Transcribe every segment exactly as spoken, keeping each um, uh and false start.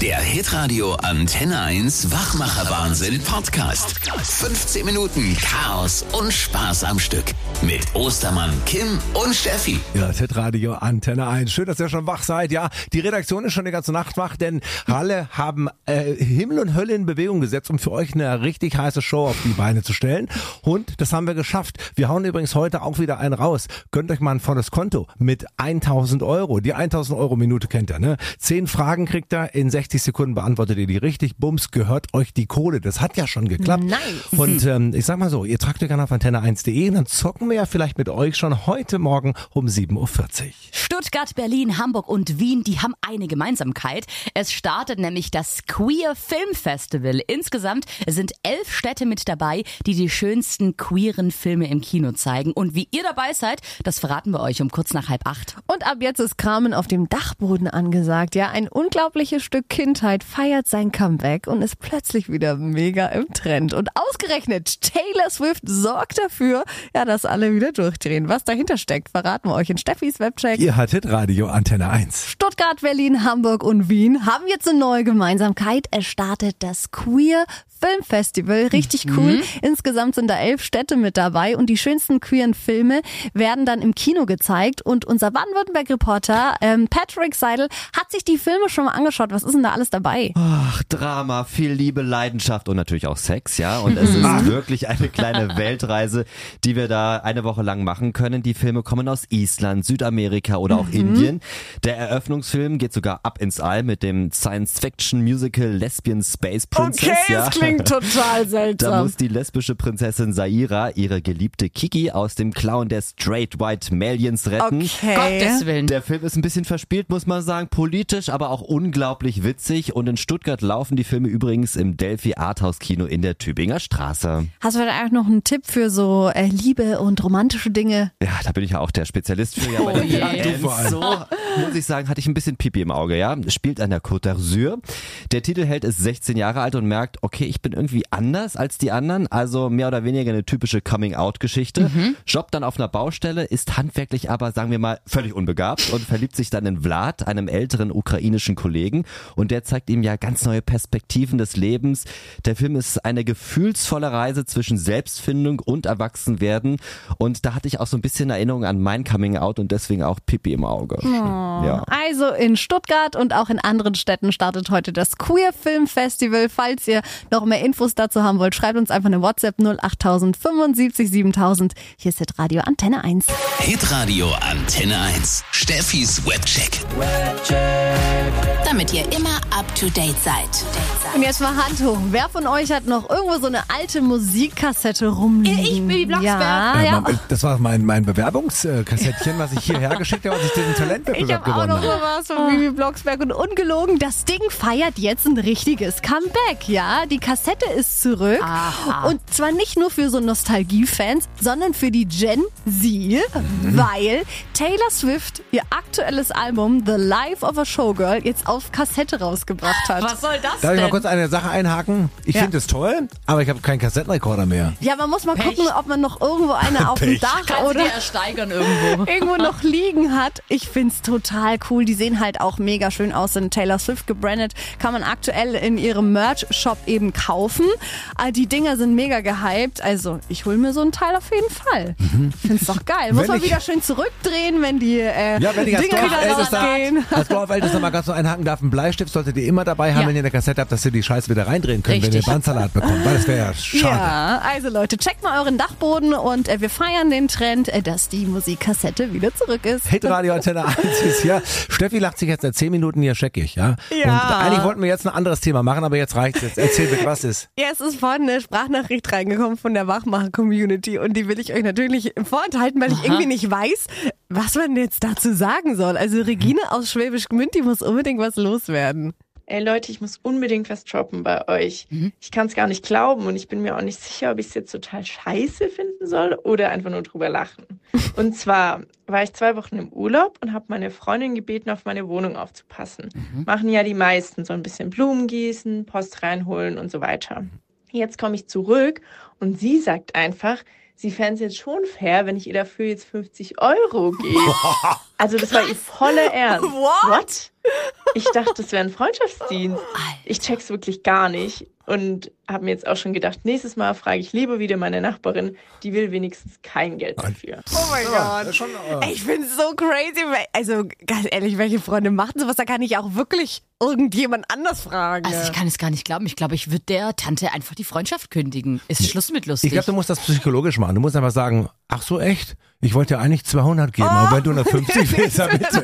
Der Hitradio Antenne eins Wachmacher-Wahnsinn Podcast. fünfzehn Minuten Chaos und Spaß am Stück. Mit Ostermann, Kim und Steffi. Ja, das Hitradio Antenne eins. Schön, dass ihr schon wach seid. Ja, die Redaktion ist schon die ganze Nacht wach, denn alle haben äh, Himmel und Hölle in Bewegung gesetzt, um für euch eine richtig heiße Show auf die Beine zu stellen. Und das haben wir geschafft. Wir hauen übrigens heute auch wieder einen raus. Gönnt euch mal ein volles Konto mit tausend Euro. Die tausend Euro Minute kennt ihr, ne? Zehn Fragen kriegt ihr, in sechzig Sekunden beantwortet ihr die richtig. Bums, gehört euch die Kohle. Das hat ja schon geklappt. Nice. Und ähm, ich sag mal so, ihr tragt euch an auf antenne eins punkt de und dann zocken wir ja vielleicht mit euch schon heute Morgen um sieben Uhr vierzig. Stuttgart, Berlin, Hamburg und Wien, die haben eine Gemeinsamkeit. Es startet nämlich das Queer Film Festival. Insgesamt sind elf Städte mit dabei, die die schönsten queeren Filme im Kino zeigen. Und wie ihr dabei seid, das verraten wir euch um kurz nach halb acht. Und ab jetzt ist Kramen auf dem Dachboden angesagt. Ja, ein unglaubliches Stück Kindheit feiert sein Comeback und ist plötzlich wieder mega im Trend. Und ausgerechnet Taylor Swift sorgt dafür, ja, dass alle wieder durchdrehen. Was dahinter steckt, verraten wir euch in Steffis Webcheck. Ihr hattet Radio Antenne eins. Stuttgart, Berlin, Hamburg und Wien haben jetzt eine neue Gemeinsamkeit. Es startet das Queer Filmfestival. Richtig cool. Mhm. Insgesamt sind da elf Städte mit dabei und die schönsten queeren Filme werden dann im Kino gezeigt. Und unser Baden-Württemberg-Reporter ähm, Patrick Seidel hat sich die Filme schon mal angeschaut. Was ist denn da alles dabei? Ach, Drama, viel Liebe, Leidenschaft und natürlich auch Sex, ja. Und es ist wirklich eine kleine Weltreise, die wir da eine Woche lang machen können. Die Filme kommen aus Island, Südamerika oder auch mhm. Indien. Der Eröffnungsfilm geht sogar ab ins All mit dem Science-Fiction-Musical Lesbian Space Princess. Okay, ja. das klingt total seltsam. Da muss die lesbische Prinzessin Saira ihre geliebte Kiki aus dem Klauen der Straight White Malians retten. Okay. Gottes Willen. Der Film ist ein bisschen verspielt, muss man sagen, politisch, aber auch unglaublich witzig. Und in Stuttgart laufen die Filme übrigens im Delphi Arthouse Kino in der Tübinger Straße. Hast du da eigentlich noch einen Tipp für so äh, Liebe und romantische Dinge? Ja, da bin ich ja auch der Spezialist für. Ja, Oh bei je. den Fans. So, muss ich sagen, hatte ich ein bisschen Pipi im Auge, ja. Spielt an der Côte d'Azur. Der Titelheld ist sechzehn Jahre alt und merkt, okay, ich bin irgendwie anders als die anderen, also mehr oder weniger eine typische Coming-out-Geschichte. Mhm. Jobbt dann auf einer Baustelle, ist handwerklich aber, sagen wir mal, völlig unbegabt und verliebt sich dann in Vlad, einem älteren ukrainischen Kollegen, und der zeigt ihm ja ganz neue Perspektiven des Lebens. Der Film ist eine gefühlsvolle Reise zwischen Selbstfindung und Erwachsenwerden, und da hatte ich auch so ein bisschen Erinnerung an mein Coming-out und deswegen auch Pipi im Auge. Oh. Ja. Also in Stuttgart und auch in anderen Städten startet heute das Queer Film Festival. Falls ihr noch mehr Infos dazu haben wollt, schreibt uns einfach eine WhatsApp null acht null null fünf sieben siebentausend. Hier ist Hitradio Antenne eins. Hitradio Antenne eins. Steffis Webcheck. Damit ihr immer up to date seid. Und jetzt mal Hand hoch. Wer von euch hat noch irgendwo so eine alte Musikkassette rumliegen? Ich, Bibi Blocksberg. Ja, Äh, ja. man, das war mein, mein Bewerbungskassettchen, was ich hierher geschickt habe, als ich diesen Ich Talentwettbewerb habe auch gewonnen noch habe. sowas von Bibi Blocksberg und ungelogen, das Ding feiert jetzt ein richtiges Comeback, ja. Die Kassette ist zurück. Aha. Und zwar nicht nur für so Nostalgie-Fans, sondern für die Gen Z, weil Taylor Swift ihr aktuelles Album The Life of a Showgirl jetzt auf Kassette rausgebracht hat. Was soll das Darf ich mal denn? kurz eine Sache einhaken? Ich Ja. finde es toll, aber ich habe keinen Kassettenrekorder mehr. Ja, man muss mal Pech. gucken, ob man noch irgendwo eine auf dem Pech. Dach Kannst du oder dir ersteigern irgendwo. irgendwo noch liegen hat. Ich find's total cool. Die sehen halt auch mega schön aus, sind Taylor Swift gebrandet. Kann man aktuell in ihrem Merch-Shop eben kaufen. Äh, Die Dinger sind mega gehypt. Also ich hol mir so ein Teil auf jeden Fall. Find's doch geil. Muss Wenn man ich- wieder schön zurückdrehen, wenn die äh, Ja, wenn ich als Dinger wieder Dorfältester, rausgehen. als Dorfältester mal ganz so einhaken darf, ein Bleistift solltet ihr immer dabei haben, Ja. wenn ihr eine Kassette habt, dass ihr die Scheiße wieder reindrehen könnt, wenn Richtig. ihr Bandsalat bekommt. Weil das wäre ja schade. Ja, also Leute, checkt mal euren Dachboden und äh, wir feiern den Trend, äh, dass die Musikkassette wieder zurück ist. Hitradio Antenne eins ist hier. Steffi lacht sich jetzt seit zehn Minuten hier scheckig, ja? Ja. Und eigentlich wollten wir jetzt ein anderes Thema machen, aber jetzt reicht's jetzt. Erzähl bitte, was ist? Ja, es ist vorhin eine Sprachnachricht reingekommen von der Wachmacher-Community und die will ich euch natürlich vorenthalten, weil ich irgendwie nicht weiß, was man jetzt dazu sagen soll. Also Regine aus Schwäbisch Gmünd, die muss unbedingt was loswerden. Ey Leute, ich muss unbedingt was droppen bei euch. Ich kann es gar nicht glauben und ich bin mir auch nicht sicher, ob ich es jetzt total scheiße finden soll oder einfach nur drüber lachen. Und zwar war ich zwei Wochen im Urlaub und habe meine Freundin gebeten, auf meine Wohnung aufzupassen. Machen ja die meisten, so ein bisschen Blumen gießen, Post reinholen und so weiter. Jetzt komme ich zurück und sie sagt einfach, sie fände es jetzt schon fair, wenn ich ihr dafür jetzt fünfzig Euro gebe. Also das war ihr voller Ernst. What? What? Ich dachte, das wäre ein Freundschaftsdienst. Ich check's wirklich gar nicht und habe mir jetzt auch schon gedacht, nächstes Mal frage ich lieber wieder meine Nachbarin, die will wenigstens kein Geld dafür. Oh mein Ja, Gott. schon, äh, Ich bin so crazy. Also ganz ehrlich, welche Freunde machen sowas? Da kann ich auch wirklich irgendjemand anders fragen. Also ich kann es gar nicht glauben. Ich glaube, ich würde der Tante einfach die Freundschaft kündigen. Ist Schluss mit lustig. Ich glaube, du musst das psychologisch machen. Du musst einfach sagen, ach so, echt? Ich wollte dir eigentlich zweihundert geben, aber wenn du nur fünfzig willst, dann bitte.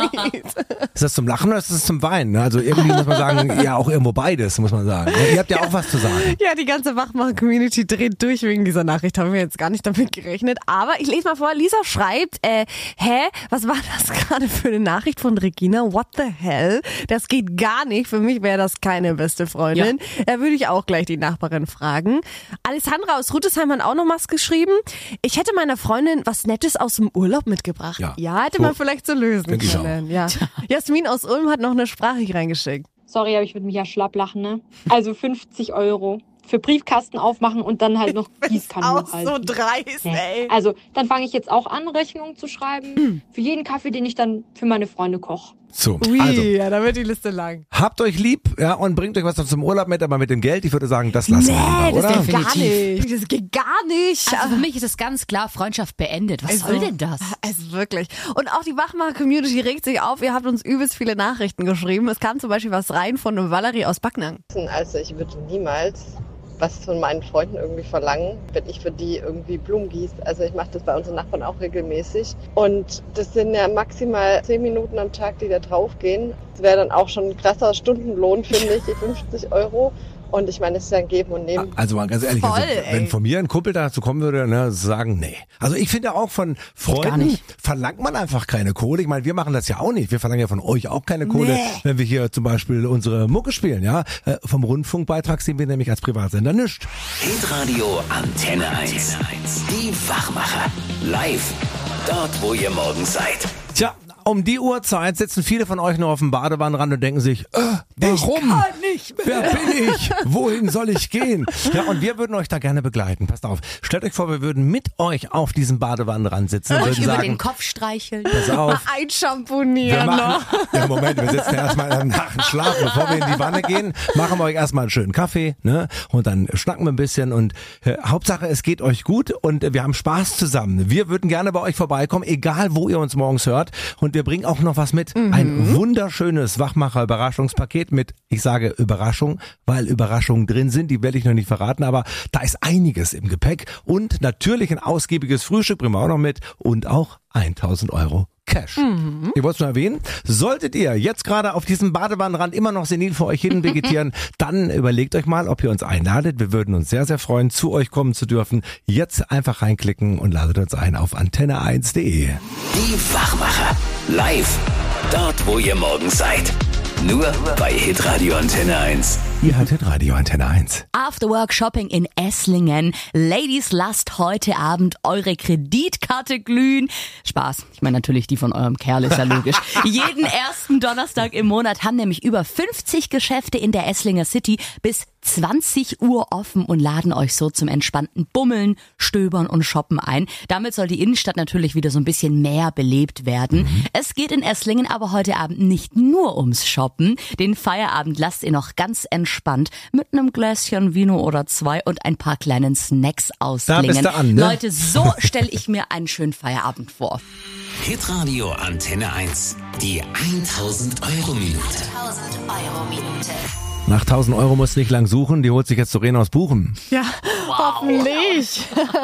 Ist das zum Lachen oder ist das zum Weinen? Also irgendwie muss man sagen, ja, auch irgendwo beides, muss man sagen. Ja, ihr habt ja auch was zu sagen. Ja, die ganze Wachmacher-Community dreht durch wegen dieser Nachricht. Haben wir jetzt gar nicht damit gerechnet. Aber ich lese mal vor. Lisa schreibt, äh, hä, was war das gerade für eine Nachricht von Regina? What the hell? Das geht gar nicht. Für mich wäre das keine beste Freundin. Ja. Da würde ich auch gleich die Nachbarin fragen. Alessandra aus Rütesheim hat auch noch was geschrieben. Ich hätte meiner Freundin was Nettes aus dem Urlaub mitgebracht. Ja, ja hätte so. man vielleicht so lösen Denk ich können. Ja. Jasmin aus Ulm hat noch eine Sprachricht reingeschickt. Sorry, aber ich würde mich ja schlapp lachen, ne? Also fünfzig Euro für Briefkasten aufmachen und dann halt noch Gießkannen Auch hochhalten. so dreist, ey. Also, dann fange ich jetzt auch an, Rechnungen zu schreiben. Für jeden Kaffee, den ich dann für meine Freunde koche. So, Ui, also, ja, da wird die Liste lang. habt euch lieb, ja, und bringt euch was noch zum Urlaub mit, aber mit dem Geld, ich würde sagen, das lassen wir Nee, lieber, das oder? geht gar Definitiv. nicht. Das geht gar nicht. Also für mich ist es ganz klar, Freundschaft beendet. Was Also, soll denn das? Also wirklich. Und auch die Wachmacher-Community regt sich auf. Ihr habt uns übelst viele Nachrichten geschrieben. Es kam zum Beispiel was rein von Valerie aus Backnang. Also ich würde niemals was von meinen Freunden irgendwie verlangen, wenn ich für die irgendwie Blumen gieße. Also ich mache das bei unseren Nachbarn auch regelmäßig. Und das sind ja maximal zehn Minuten am Tag, die da draufgehen. Das wäre dann auch schon ein krasser Stundenlohn, finde ich, die fünfzig Euro. Und ich meine, es ist ja ein Geben und Nehmen. Also mal ganz ehrlich, Voll, also, ey. wenn von mir ein Kumpel dazu kommen würde, ne, sagen, nee. Also ich finde auch von gar Freunden nicht. verlangt man einfach keine Kohle. Ich meine, wir machen das ja auch nicht. Wir verlangen ja von euch auch keine Kohle, Nee. wenn wir hier zum Beispiel unsere Mucke spielen, ja. Äh, Vom Rundfunkbeitrag sehen wir nämlich als Privatsender nichts. Hitradio Antenne eins. Die Wachmacher. Live. Dort, wo ihr morgens seid. Tja, um die Uhrzeit sitzen viele von euch nur auf dem Badewannenrand und denken sich, äh, warum? Wer bin ich? Wohin soll ich gehen? Ja, und wir würden euch da gerne begleiten. Passt auf. Stellt euch vor, wir würden mit euch auf diesem Badewannenrand sitzen und Euch würden über sagen, den Kopf streicheln. pass auf. Wir Einschamponieren machen, noch. ja, Moment, wir sitzen erstmal nach dem Schlaf, bevor wir in die Wanne gehen, machen wir euch erstmal einen schönen Kaffee, ne? Und dann schnacken wir ein bisschen und äh, Hauptsache, es geht euch gut und äh, wir haben Spaß zusammen. Wir würden gerne bei euch vorbeikommen, egal wo ihr uns morgens hört. Und wir bringen auch noch was mit. Mhm. Ein wunderschönes Wachmacher-Überraschungspaket mit, ich sage Überraschung, weil Überraschungen drin sind, die werde ich noch nicht verraten, aber da ist einiges im Gepäck und natürlich ein ausgiebiges Frühstück bringen wir auch noch mit und auch tausend Euro Cash. Mhm. Ihr wollt es nur erwähnen? Solltet ihr jetzt gerade auf diesem Badewannenrand immer noch senil vor euch hin vegetieren, dann überlegt euch mal, ob ihr uns einladet. Wir würden uns sehr, sehr freuen, zu euch kommen zu dürfen. Jetzt einfach reinklicken und ladet uns ein auf antenne eins punkt de. Die Wachmacher. Live. Dort, wo ihr morgens seid. Nur bei Hitradio Antenne eins. Ihr haltet Radio Antenne eins. Afterwork Shopping in Esslingen. Ladies, lasst heute Abend eure Kreditkarte glühen. Spaß. Ich meine natürlich die von eurem Kerl, ist ja logisch. Jeden ersten Donnerstag im Monat haben nämlich über fünfzig Geschäfte in der Esslinger City bis zwanzig Uhr offen und laden euch so zum entspannten Bummeln, Stöbern und Shoppen ein. Damit soll die Innenstadt natürlich wieder so ein bisschen mehr belebt werden. Mhm. Es geht in Esslingen aber heute Abend nicht nur ums Shoppen. Den Feierabend lasst ihr noch ganz entspannt mit einem Gläschen Vino oder zwei und ein paar kleinen Snacks ausklingen. Da bist du an, ne? Leute, so stelle ich mir einen schönen Feierabend vor. Hitradio Antenne eins. Die tausend Euro Minute. tausend Euro Minute. Nach tausend Euro musst du nicht lang suchen, die holt sich jetzt Doreen aus Buchen. Ja, hoffentlich.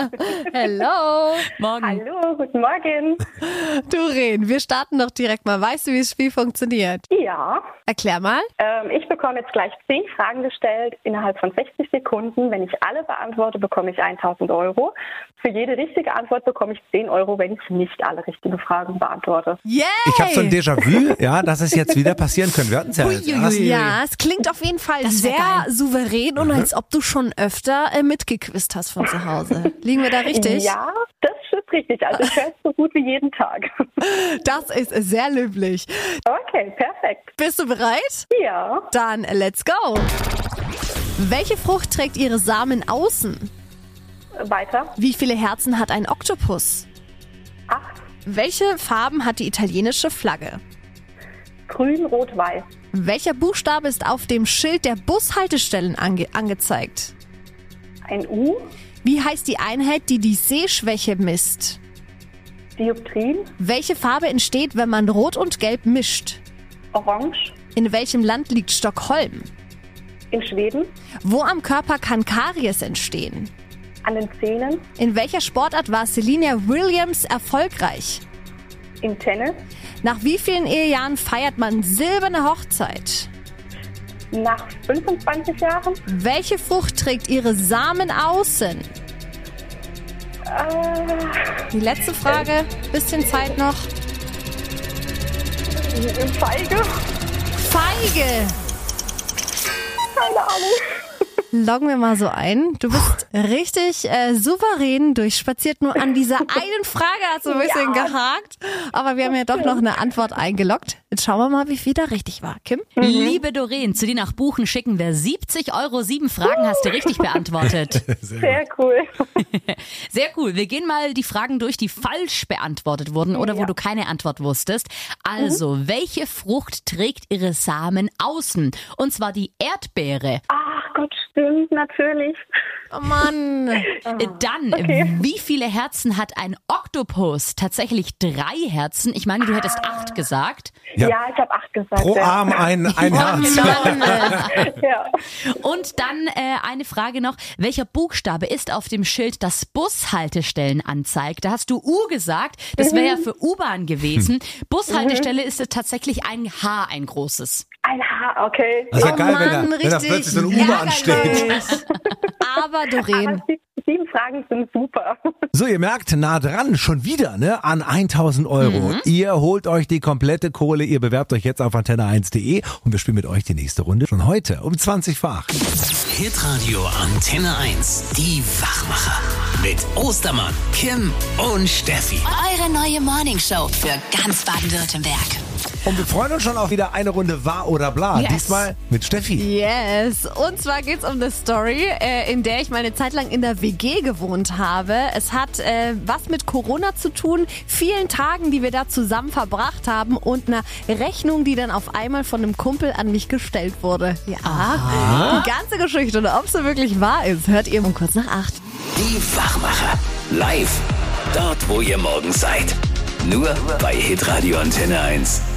Hello. Morgen. Hallo, guten Morgen. Doreen, wir starten doch direkt mal. Weißt du, wie das Spiel funktioniert? Ja, Erklär mal. ähm, ich bekomme jetzt gleich zehn Fragen gestellt innerhalb von sechzig Sekunden. Wenn ich alle beantworte, bekomme ich tausend Euro. Für jede richtige Antwort bekomme ich zehn Euro, wenn ich nicht alle richtigen Fragen beantworte. Yay! Ich habe so ein Déjà-vu, ja, dass es jetzt wieder passieren könnte. Wir hatten es ja jetzt erst. Ja, es klingt auf jeden Fall Das wär sehr geil. souverän und als ob du schon öfter äh, mitgequizt hast von zu Hause. Liegen wir da richtig? Ja, das ist richtig. Also ich höre es so gut wie jeden Tag. Das ist sehr löblich. Okay, perfekt. Bist du bereit? Ja, Dann let's go. Welche Frucht trägt ihre Samen außen? weiter. Wie viele Herzen hat ein Oktopus? Acht, Welche Farben hat die italienische Flagge? grün, rot, weiß. Welcher Buchstabe ist auf dem Schild der Bushaltestellen ange- angezeigt? Ein U. Wie heißt die Einheit, die die Sehschwäche misst? Dioptrien. Welche Farbe entsteht, wenn man Rot und Gelb mischt? Orange. In welchem Land liegt Stockholm? In Schweden. Wo am Körper kann Karies entstehen? An den Zähnen. In welcher Sportart war Serena Williams erfolgreich? Im Tennis. Nach wie vielen Ehejahren feiert man silberne Hochzeit? Nach fünfundzwanzig Jahren. Welche Frucht trägt ihre Samen außen? Äh, Die letzte Frage, bisschen Zeit noch. Feige. Feige! Keine Ahnung. Loggen wir mal so ein. Du bist richtig äh, souverän durchspaziert. Nur an dieser einen Frage hat so ein bisschen Ja. gehakt. Aber wir haben ja doch noch eine Antwort eingeloggt. Jetzt schauen wir mal, wie viel da richtig war. Kim? Liebe Doreen, zu dir nach Buchen schicken wir siebzig Euro. Sieben Fragen hast du richtig beantwortet. Sehr cool. Sehr cool. Wir gehen mal die Fragen durch, die falsch beantwortet wurden oder wo Ja. du keine Antwort wusstest. Also, welche Frucht trägt ihre Samen außen? Und zwar die Erdbeere. Ach Gott, stimmt, natürlich. Oh Mann. Äh, Dann, okay. wie viele Herzen hat ein Oktopus? Tatsächlich drei Herzen. Ich meine, du hättest acht gesagt. Ja. Ja, ich habe acht gesagt. Pro ja. Arm ein, ein Herz. Mann. Ja. Und dann äh, eine Frage noch. Welcher Buchstabe ist auf dem Schild, das Bushaltestellen anzeigt? Da hast du U gesagt. Das wäre ja für U-Bahn gewesen. Bushaltestelle ist es tatsächlich ein H, ein großes. Ein Haar, okay. Das ist ja Oh geil, Mann, wenn, da, wenn da richtig plötzlich so eine U-Bahn steht. ärgerlich. Aber Doreen, Aber sieb- sieben Fragen sind super. So, ihr merkt, nah dran, schon wieder, ne, an tausend Euro. Ihr holt euch die komplette Kohle, ihr bewerbt euch jetzt auf antenne eins punkt de und wir spielen mit euch die nächste Runde schon heute um zwanzig vor acht. Hitradio Antenne eins. Die Wachmacher. Mit Ostermann, Kim und Steffi. Eure neue Morningshow für ganz Baden-Württemberg. Und wir freuen uns schon auf wieder eine Runde Wahr oder Bla. Yes. Diesmal mit Steffi. yes. Und zwar geht's um eine Story, äh, in der ich meine Zeit lang in der W G gewohnt habe. Es hat äh, was mit Corona zu tun, vielen Tagen, die wir da zusammen verbracht haben und einer Rechnung, die dann auf einmal von einem Kumpel an mich gestellt wurde. Ja, die ganze Geschichte und ob sie wirklich wahr ist, hört ihr um kurz nach acht. Die Wachmacher. Live. Dort, wo ihr morgen seid. Nur bei Hitradio Antenne eins.